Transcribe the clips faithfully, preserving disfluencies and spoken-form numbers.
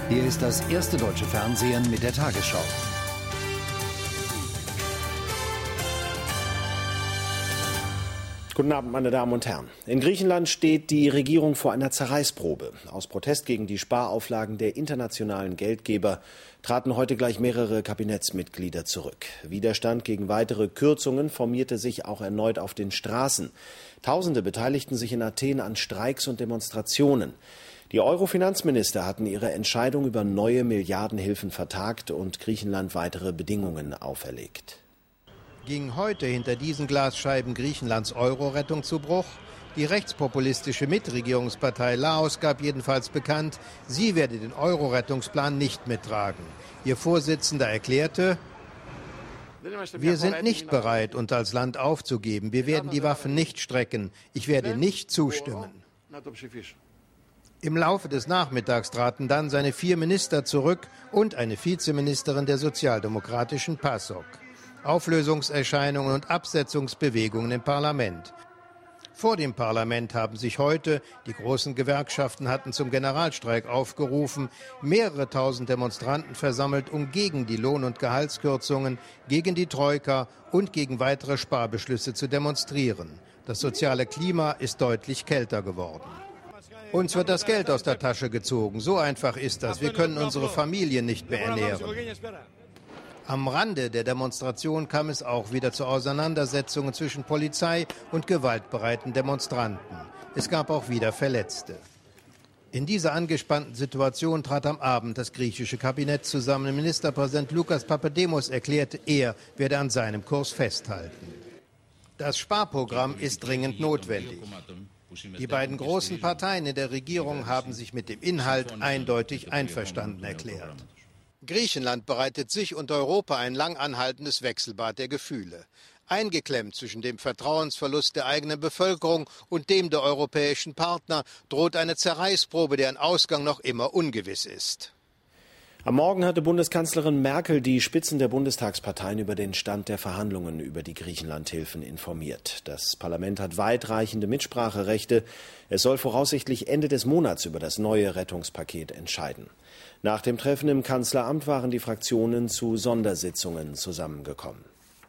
Hier ist das erste deutsche Fernsehen mit der Tagesschau. Guten Abend, meine Damen und Herren. In Griechenland steht die Regierung vor einer Zerreißprobe. Aus Protest gegen die Sparauflagen der internationalen Geldgeber traten heute gleich mehrere Kabinettsmitglieder zurück. Widerstand gegen weitere Kürzungen formierte sich auch erneut auf den Straßen. Tausende beteiligten sich in Athen an Streiks und Demonstrationen. Die Euro-Finanzminister hatten ihre Entscheidung über neue Milliardenhilfen vertagt und Griechenland weitere Bedingungen auferlegt. Ging heute hinter diesen Glasscheiben Griechenlands Euro-Rettung zu Bruch? Die rechtspopulistische Mitregierungspartei Laos gab jedenfalls bekannt, sie werde den Euro-Rettungsplan nicht mittragen. Ihr Vorsitzender erklärte: Wir sind nicht bereit, uns als Land aufzugeben. Wir werden die Waffen nicht strecken. Ich werde nicht zustimmen. Im Laufe des Nachmittags traten dann seine vier Minister zurück und eine Vizeministerin der sozialdemokratischen PASOK. Auflösungserscheinungen und Absetzungsbewegungen im Parlament. Vor dem Parlament haben sich heute, die großen Gewerkschaften hatten zum Generalstreik aufgerufen, mehrere tausend Demonstranten versammelt, um gegen die Lohn- und Gehaltskürzungen, gegen die Troika und gegen weitere Sparbeschlüsse zu demonstrieren. Das soziale Klima ist deutlich kälter geworden. Uns wird das Geld aus der Tasche gezogen. So einfach ist das. Wir können unsere Familien nicht mehr ernähren. Am Rande der Demonstration kam es auch wieder zu Auseinandersetzungen zwischen Polizei und gewaltbereiten Demonstranten. Es gab auch wieder Verletzte. In dieser angespannten Situation trat am Abend das griechische Kabinett zusammen. Ministerpräsident Lukas Papademos erklärte, er werde an seinem Kurs festhalten. Das Sparprogramm ist dringend notwendig. Die beiden großen Parteien in der Regierung haben sich mit dem Inhalt eindeutig einverstanden erklärt. Griechenland bereitet sich und Europa ein lang anhaltendes Wechselbad der Gefühle. Eingeklemmt zwischen dem Vertrauensverlust der eigenen Bevölkerung und dem der europäischen Partner droht eine Zerreißprobe, deren Ausgang noch immer ungewiss ist. Am Morgen hatte Bundeskanzlerin Merkel die Spitzen der Bundestagsparteien über den Stand der Verhandlungen über die Griechenlandhilfen informiert. Das Parlament hat weitreichende Mitspracherechte. Es soll voraussichtlich Ende des Monats über das neue Rettungspaket entscheiden. Nach dem Treffen im Kanzleramt waren die Fraktionen zu Sondersitzungen zusammengekommen.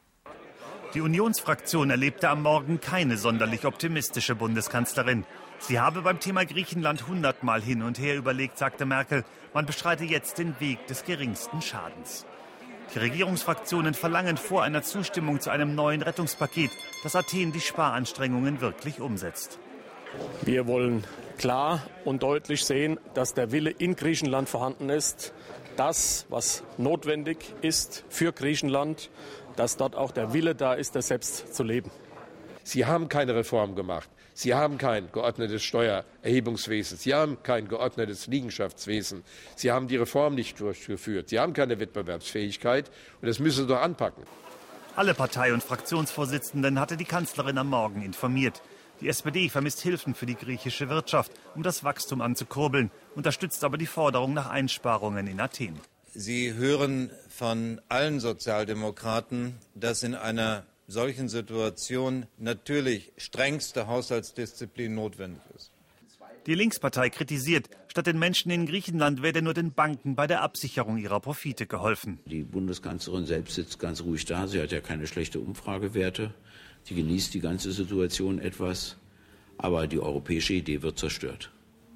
Die Unionsfraktion erlebte am Morgen keine sonderlich optimistische Bundeskanzlerin. Sie habe beim Thema Griechenland hundertmal hin und her überlegt, sagte Merkel. Man beschreite jetzt den Weg des geringsten Schadens. Die Regierungsfraktionen verlangen vor einer Zustimmung zu einem neuen Rettungspaket, das Athen die Sparanstrengungen wirklich umsetzt. Wir wollen klar und deutlich sehen, dass der Wille in Griechenland vorhanden ist, das, was notwendig ist für Griechenland, dass dort auch der Wille da ist, das selbst zu leben. Sie haben keine Reform gemacht. Sie haben kein geordnetes Steuererhebungswesen. Sie haben kein geordnetes Liegenschaftswesen. Sie haben die Reform nicht durchgeführt. Sie haben keine Wettbewerbsfähigkeit. Und das müssen Sie doch anpacken. Alle Partei- und Fraktionsvorsitzenden hatte die Kanzlerin am Morgen informiert. Die S P D vermisst Hilfen für die griechische Wirtschaft, um das Wachstum anzukurbeln, unterstützt aber die Forderung nach Einsparungen in Athen. Sie hören von allen Sozialdemokraten, dass in einer solchen Situation natürlich strengste Haushaltsdisziplin notwendig ist. Die Linkspartei kritisiert, statt den Menschen in Griechenland werde nur den Banken bei der Absicherung ihrer Profite geholfen. Die Bundeskanzlerin selbst sitzt ganz ruhig da. Sie hat ja keine schlechten Umfragewerte. Sie genießt die ganze Situation etwas. Aber die europäische Idee wird zerstört.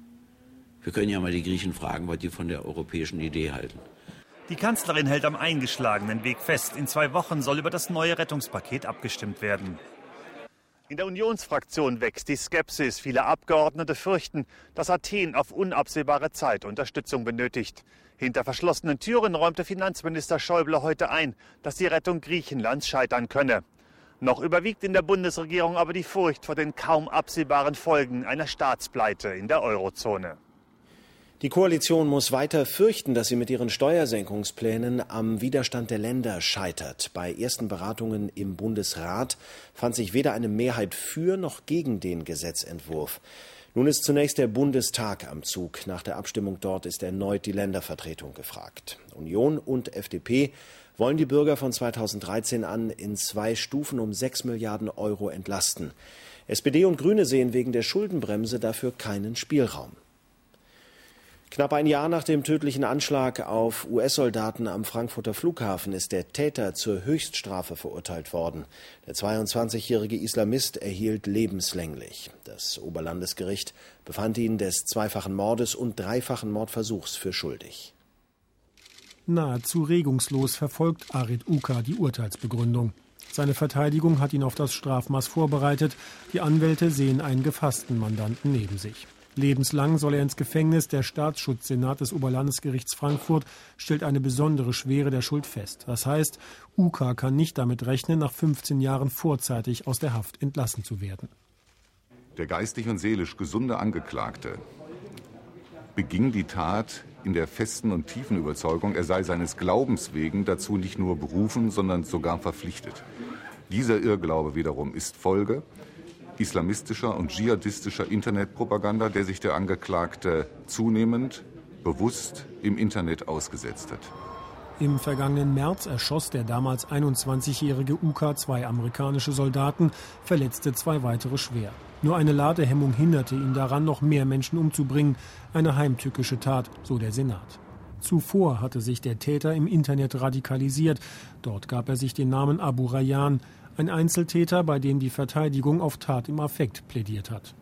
Wir können ja mal die Griechen fragen, was die von der europäischen Idee halten. Die Kanzlerin hält am eingeschlagenen Weg fest. In zwei Wochen soll über das neue Rettungspaket abgestimmt werden. In der Unionsfraktion wächst die Skepsis. Viele Abgeordnete fürchten, dass Athen auf unabsehbare Zeit Unterstützung benötigt. Hinter verschlossenen Türen räumte Finanzminister Schäuble heute ein, dass die Rettung Griechenlands scheitern könne. Noch überwiegt in der Bundesregierung aber die Furcht vor den kaum absehbaren Folgen einer Staatspleite in der Eurozone. Die Koalition muss weiter fürchten, dass sie mit ihren Steuersenkungsplänen am Widerstand der Länder scheitert. Bei ersten Beratungen im Bundesrat fand sich weder eine Mehrheit für noch gegen den Gesetzentwurf. Nun ist zunächst der Bundestag am Zug. Nach der Abstimmung dort ist erneut die Ländervertretung gefragt. Union und F D P wollen die Bürger von zweitausenddreizehn an in zwei Stufen um sechs Milliarden Euro entlasten. S P D und Grüne sehen wegen der Schuldenbremse dafür keinen Spielraum. Knapp ein Jahr nach dem tödlichen Anschlag auf U S-Soldaten am Frankfurter Flughafen ist der Täter zur Höchststrafe verurteilt worden. Der zweiundzwanzigjährige Islamist erhielt lebenslänglich. Das Oberlandesgericht befand ihn des zweifachen Mordes und dreifachen Mordversuchs für schuldig. Nahezu regungslos verfolgt Arid Uka die Urteilsbegründung. Seine Verteidigung hat ihn auf das Strafmaß vorbereitet. Die Anwälte sehen einen gefassten Mandanten neben sich. Lebenslang soll er ins Gefängnis. Der Staatsschutzsenat des Oberlandesgerichts Frankfurt stellt eine besondere Schwere der Schuld fest. Das heißt, Uka kann nicht damit rechnen, nach fünfzehn Jahren vorzeitig aus der Haft entlassen zu werden. Der geistig und seelisch gesunde Angeklagte beging die Tat in der festen und tiefen Überzeugung, er sei seines Glaubens wegen dazu nicht nur berufen, sondern sogar verpflichtet. Dieser Irrglaube wiederum ist Folge islamistischer und dschihadistischer Internetpropaganda, der sich der Angeklagte zunehmend bewusst im Internet ausgesetzt hat. Im vergangenen März erschoss der damals einundzwanzigjährige Uka zwei amerikanische Soldaten, verletzte zwei weitere schwer. Nur eine Ladehemmung hinderte ihn daran, noch mehr Menschen umzubringen. Eine heimtückische Tat, so der Senat. Zuvor hatte sich der Täter im Internet radikalisiert. Dort gab er sich den Namen Abu Rayyan, ein Einzeltäter, bei dem die Verteidigung auf Tat im Affekt plädiert hat.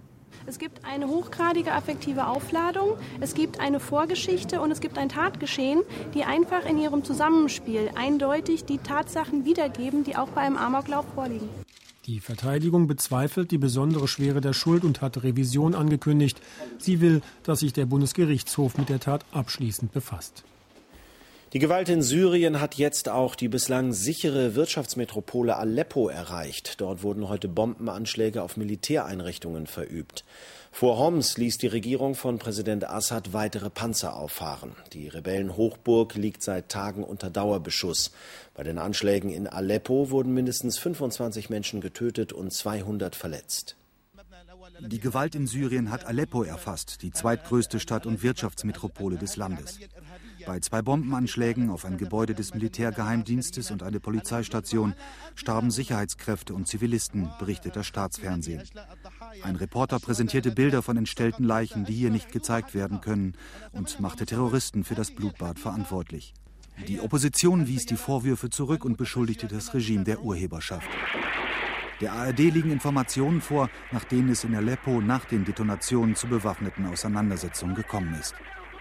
Es gibt eine hochgradige affektive Aufladung, es gibt eine Vorgeschichte und es gibt ein Tatgeschehen, die einfach in ihrem Zusammenspiel eindeutig die Tatsachen wiedergeben, die auch bei einem Amoklauf vorliegen. Die Verteidigung bezweifelt die besondere Schwere der Schuld und hat Revision angekündigt. Sie will, dass sich der Bundesgerichtshof mit der Tat abschließend befasst. Die Gewalt in Syrien hat jetzt auch die bislang sichere Wirtschaftsmetropole Aleppo erreicht. Dort wurden heute Bombenanschläge auf Militäreinrichtungen verübt. Vor Homs ließ die Regierung von Präsident Assad weitere Panzer auffahren. Die Rebellenhochburg liegt seit Tagen unter Dauerbeschuss. Bei den Anschlägen in Aleppo wurden mindestens fünfundzwanzig Menschen getötet und zweihundert verletzt. Die Gewalt in Syrien hat Aleppo erfasst, die zweitgrößte Stadt und Wirtschaftsmetropole des Landes. Bei zwei Bombenanschlägen auf ein Gebäude des Militärgeheimdienstes und eine Polizeistation starben Sicherheitskräfte und Zivilisten, berichtet das Staatsfernsehen. Ein Reporter präsentierte Bilder von entstellten Leichen, die hier nicht gezeigt werden können, und machte Terroristen für das Blutbad verantwortlich. Die Opposition wies die Vorwürfe zurück und beschuldigte das Regime der Urheberschaft. Der A R D liegen Informationen vor, nach denen es in Aleppo nach den Detonationen zu bewaffneten Auseinandersetzungen gekommen ist.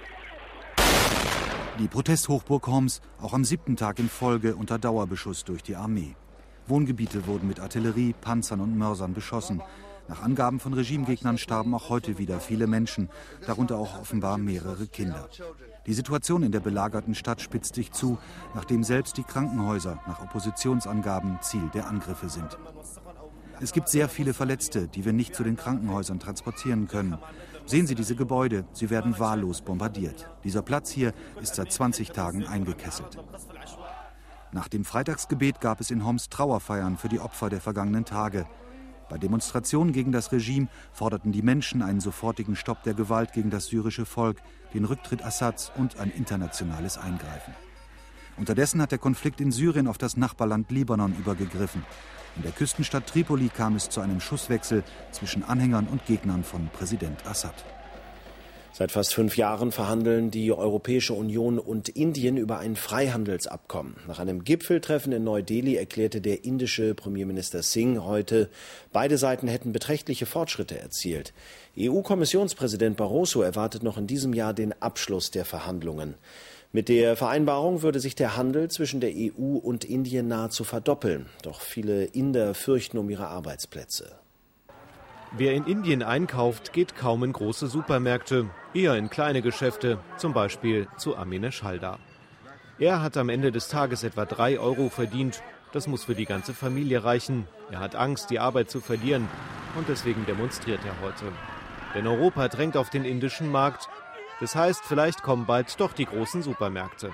Die Protesthochburg Homs auch am siebten Tag in Folge unter Dauerbeschuss durch die Armee. Wohngebiete wurden mit Artillerie, Panzern und Mörsern beschossen. Nach Angaben von Regimegegnern starben auch heute wieder viele Menschen, darunter auch offenbar mehrere Kinder. Die Situation in der belagerten Stadt spitzt sich zu, nachdem selbst die Krankenhäuser nach Oppositionsangaben Ziel der Angriffe sind. Es gibt sehr viele Verletzte, die wir nicht zu den Krankenhäusern transportieren können. Sehen Sie diese Gebäude, sie werden wahllos bombardiert. Dieser Platz hier ist seit zwanzig Tagen eingekesselt. Nach dem Freitagsgebet gab es in Homs Trauerfeiern für die Opfer der vergangenen Tage. Bei Demonstrationen gegen das Regime forderten die Menschen einen sofortigen Stopp der Gewalt gegen das syrische Volk, den Rücktritt Assads und ein internationales Eingreifen. Unterdessen hat der Konflikt in Syrien auf das Nachbarland Libanon übergegriffen. In der Küstenstadt Tripoli kam es zu einem Schusswechsel zwischen Anhängern und Gegnern von Präsident Assad. Seit fast fünf Jahren verhandeln die Europäische Union und Indien über ein Freihandelsabkommen. Nach einem Gipfeltreffen in Neu-Delhi erklärte der indische Premierminister Singh heute, beide Seiten hätten beträchtliche Fortschritte erzielt. E U-Kommissionspräsident Barroso erwartet noch in diesem Jahr den Abschluss der Verhandlungen. Mit der Vereinbarung würde sich der Handel zwischen der E U und Indien nahezu verdoppeln. Doch viele Inder fürchten um ihre Arbeitsplätze. Wer in Indien einkauft, geht kaum in große Supermärkte, eher in kleine Geschäfte, zum Beispiel zu Aminesh Haldar. Er hat am Ende des Tages etwa drei Euro verdient. Das muss für die ganze Familie reichen. Er hat Angst, die Arbeit zu verlieren, und deswegen demonstriert er heute. Denn Europa drängt auf den indischen Markt. Das heißt, vielleicht kommen bald doch die großen Supermärkte.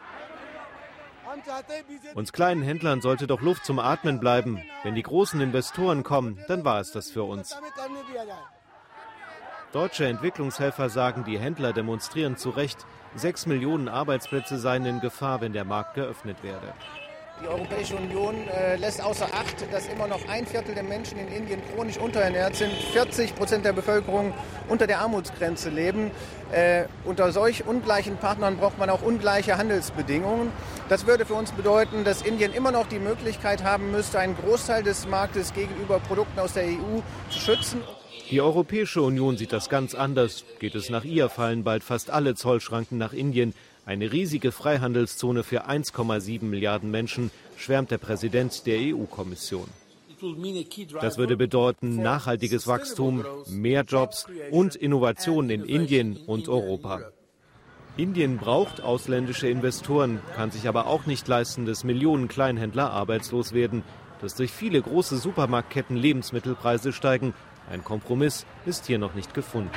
Uns kleinen Händlern sollte doch Luft zum Atmen bleiben. Wenn die großen Investoren kommen, dann war es das für uns. Deutsche Entwicklungshelfer sagen, die Händler demonstrieren zu Recht. Sechs Millionen Arbeitsplätze seien in Gefahr, wenn der Markt geöffnet werde. Die Europäische Union äh, lässt außer Acht, dass immer noch ein Viertel der Menschen in Indien chronisch unterernährt sind, vierzig Prozent der Bevölkerung unter der Armutsgrenze leben. Äh, unter solch ungleichen Partnern braucht man auch ungleiche Handelsbedingungen. Das würde für uns bedeuten, dass Indien immer noch die Möglichkeit haben müsste, einen Großteil des Marktes gegenüber Produkten aus der E U zu schützen. Die Europäische Union sieht das ganz anders. Geht es nach ihr, fallen bald fast alle Zollschranken nach Indien. Eine riesige Freihandelszone für eins Komma sieben Milliarden Menschen, schwärmt der Präsident der E U-Kommission. Das würde bedeuten nachhaltiges Wachstum, mehr Jobs und Innovationen in Indien und Europa. Indien braucht ausländische Investoren, kann sich aber auch nicht leisten, dass Millionen Kleinhändler arbeitslos werden, dass durch viele große Supermarktketten Lebensmittelpreise steigen. Ein Kompromiss ist hier noch nicht gefunden.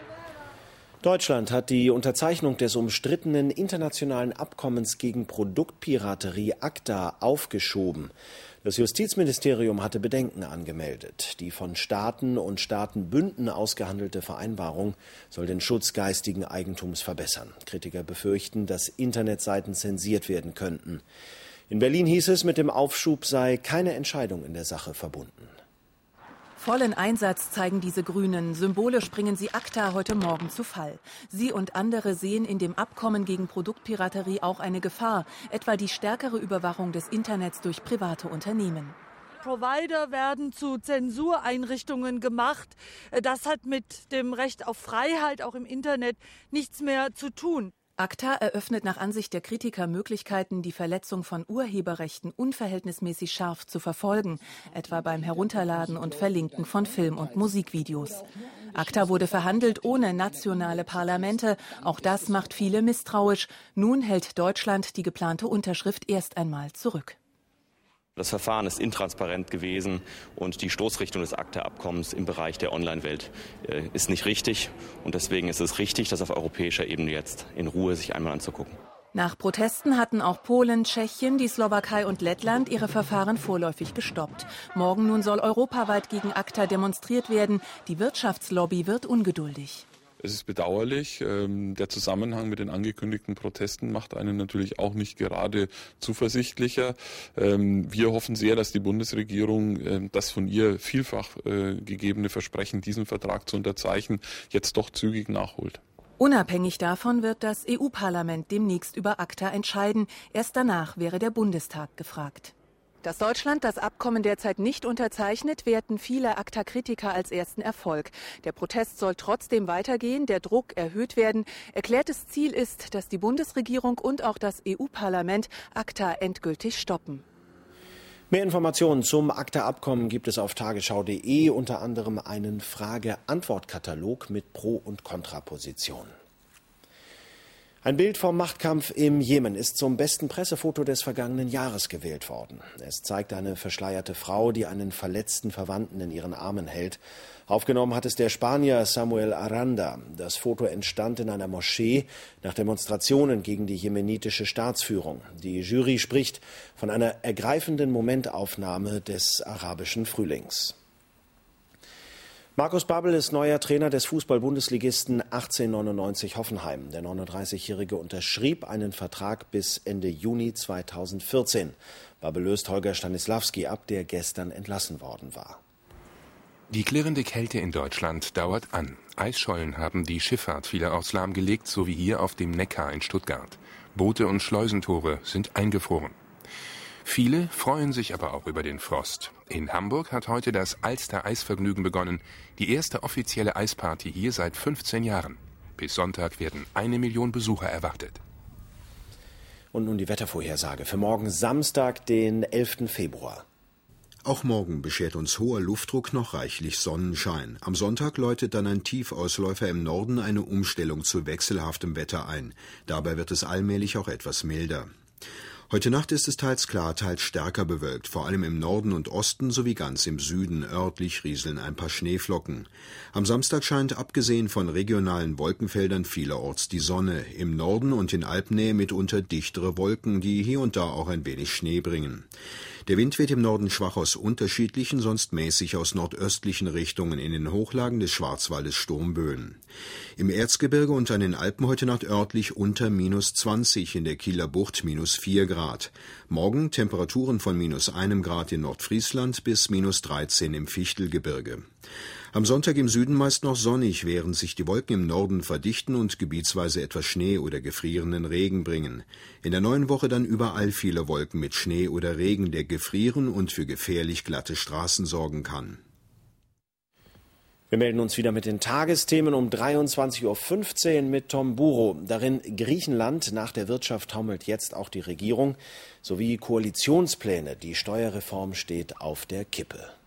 Deutschland hat die Unterzeichnung des umstrittenen internationalen Abkommens gegen Produktpiraterie ACTA aufgeschoben. Das Justizministerium hatte Bedenken angemeldet. Die von Staaten und Staatenbünden ausgehandelte Vereinbarung soll den Schutz geistigen Eigentums verbessern. Kritiker befürchten, dass Internetseiten zensiert werden könnten. In Berlin hieß es, mit dem Aufschub sei keine Entscheidung in der Sache verbunden. Vollen Einsatz zeigen diese Grünen. Symbolisch bringen sie ACTA heute Morgen zu Fall. Sie und andere sehen in dem Abkommen gegen Produktpiraterie auch eine Gefahr, etwa die stärkere Überwachung des Internets durch private Unternehmen. Provider werden zu Zensureinrichtungen gemacht. Das hat mit dem Recht auf Freiheit auch im Internet nichts mehr zu tun. ACTA eröffnet nach Ansicht der Kritiker Möglichkeiten, die Verletzung von Urheberrechten unverhältnismäßig scharf zu verfolgen, etwa beim Herunterladen und Verlinken von Film- und Musikvideos. ACTA wurde verhandelt ohne nationale Parlamente. Auch das macht viele misstrauisch. Nun hält Deutschland die geplante Unterschrift erst einmal zurück. Das Verfahren ist intransparent gewesen und die Stoßrichtung des ACTA-Abkommens im Bereich der Online-Welt äh, ist nicht richtig. Und deswegen ist es richtig, das auf europäischer Ebene jetzt in Ruhe sich einmal anzugucken. Nach Protesten hatten auch Polen, Tschechien, die Slowakei und Lettland ihre Verfahren vorläufig gestoppt. Morgen nun soll europaweit gegen ACTA demonstriert werden. Die Wirtschaftslobby wird ungeduldig. Es ist bedauerlich. Der Zusammenhang mit den angekündigten Protesten macht einen natürlich auch nicht gerade zuversichtlicher. Wir hoffen sehr, dass die Bundesregierung das von ihr vielfach gegebene Versprechen, diesen Vertrag zu unterzeichnen, jetzt doch zügig nachholt. Unabhängig davon wird das E U-Parlament demnächst über ACTA entscheiden. Erst danach wäre der Bundestag gefragt. Dass Deutschland das Abkommen derzeit nicht unterzeichnet, werten viele ACTA-Kritiker als ersten Erfolg. Der Protest soll trotzdem weitergehen, der Druck erhöht werden. Erklärtes Ziel ist, dass die Bundesregierung und auch das E U-Parlament ACTA endgültig stoppen. Mehr Informationen zum ACTA-Abkommen gibt es auf tagesschau punkt de, unter anderem einen Frage-Antwort-Katalog mit Pro- und Kontrapositionen. Ein Bild vom Machtkampf im Jemen ist zum besten Pressefoto des vergangenen Jahres gewählt worden. Es zeigt eine verschleierte Frau, die einen verletzten Verwandten in ihren Armen hält. Aufgenommen hat es der Spanier Samuel Aranda. Das Foto entstand in einer Moschee nach Demonstrationen gegen die jemenitische Staatsführung. Die Jury spricht von einer ergreifenden Momentaufnahme des arabischen Frühlings. Markus Babbel ist neuer Trainer des Fußball-Bundesligisten achtzehnhundertneunundneunzig Hoffenheim. Der neununddreißigjährige unterschrieb einen Vertrag bis Ende Juni zweitausendvierzehn. Babbel löst Holger Stanislawski ab, der gestern entlassen worden war. Die klirrende Kälte in Deutschland dauert an. Eisschollen haben die Schifffahrt vielerorts lahmgelegt, so wie hier auf dem Neckar in Stuttgart. Boote und Schleusentore sind eingefroren. Viele freuen sich aber auch über den Frost. In Hamburg hat heute das Alster-Eisvergnügen begonnen, die erste offizielle Eisparty hier seit fünfzehn Jahren. Bis Sonntag werden eine Million Besucher erwartet. Und nun die Wettervorhersage für morgen Samstag, den elften Februar. Auch morgen beschert uns hoher Luftdruck noch reichlich Sonnenschein. Am Sonntag läutet dann ein Tiefausläufer im Norden eine Umstellung zu wechselhaftem Wetter ein. Dabei wird es allmählich auch etwas milder. Heute Nacht ist es teils klar, teils stärker bewölkt, vor allem im Norden und Osten sowie ganz im Süden. Örtlich rieseln ein paar Schneeflocken. Am Samstag scheint abgesehen von regionalen Wolkenfeldern vielerorts die Sonne. Im Norden und in Alpennähe mitunter dichtere Wolken, die hier und da auch ein wenig Schnee bringen. Der Wind weht im Norden schwach aus unterschiedlichen, sonst mäßig aus nordöstlichen Richtungen, in den Hochlagen des Schwarzwaldes Sturmböen. Im Erzgebirge und an den Alpen heute Nacht örtlich unter minus zwanzig, in der Kieler Bucht minus vier Grad. Morgen Temperaturen von minus einem Grad in Nordfriesland bis minus dreizehn im Fichtelgebirge. Am Sonntag im Süden meist noch sonnig, während sich die Wolken im Norden verdichten und gebietsweise etwas Schnee oder gefrierenden Regen bringen. In der neuen Woche dann überall viele Wolken mit Schnee oder Regen, der gefrieren und für gefährlich glatte Straßen sorgen kann. Wir melden uns wieder mit den Tagesthemen um dreiundzwanzig Uhr fünfzehn mit Tom Buro. Darin Griechenland, nach der Wirtschaft taumelt jetzt auch die Regierung, sowie Koalitionspläne. Die Steuerreform steht auf der Kippe.